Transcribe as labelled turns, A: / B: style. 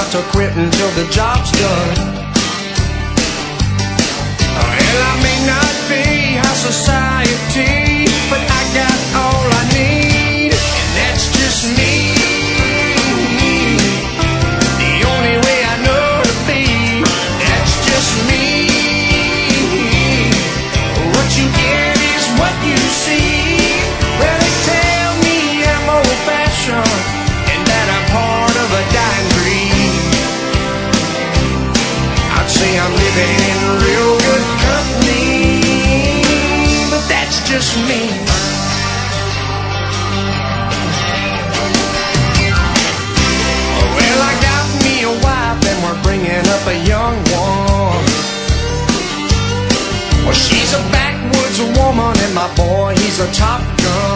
A: not to quit until the job's done. Well, I may not be high society, but I got all I need, and that's just me. The only way I know to be, that's just me. What you get is what you see. Well, they tell me I'm old-fashioned and that I'm part of a dying breed. I'd say I'm living in real good company, but that's just me. Well, I got me a wife and we're bringing up a young one. Well, she's a backwoods woman and my boy, he's a top gun.